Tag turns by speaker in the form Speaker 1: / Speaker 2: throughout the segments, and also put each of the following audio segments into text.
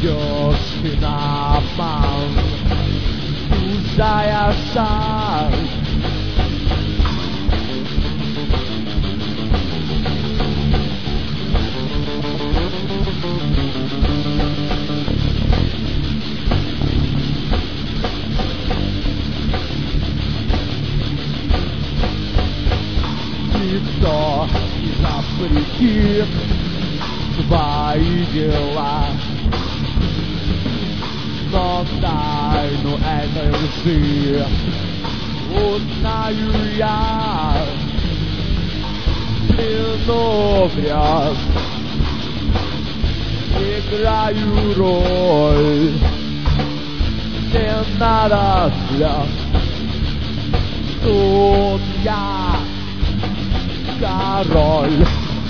Speaker 1: идешь ты на обман, чужая шаг. Никто не запретит твои дела, но тайну этой лжи узнаю я. Плену грез играю роль, не надо слез. Тут я король.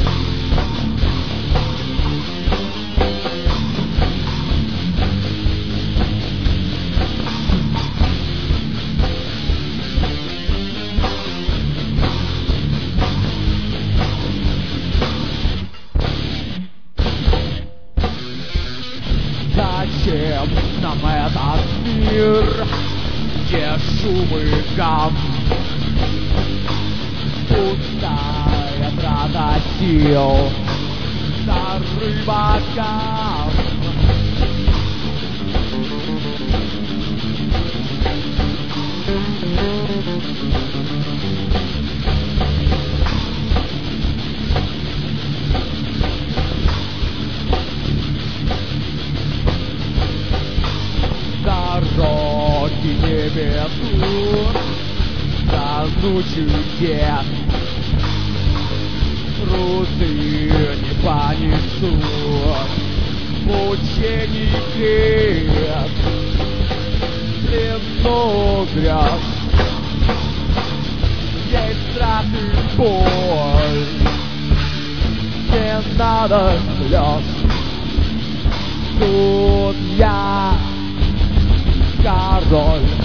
Speaker 1: Зачем нам этот мир, где шум и гам? Пустая трата сил за рыбакам. Дороги не ведут страну чудес, труды не понесут мучений грех. Плену грез есть страх и боль, не надо слез. Тут я король.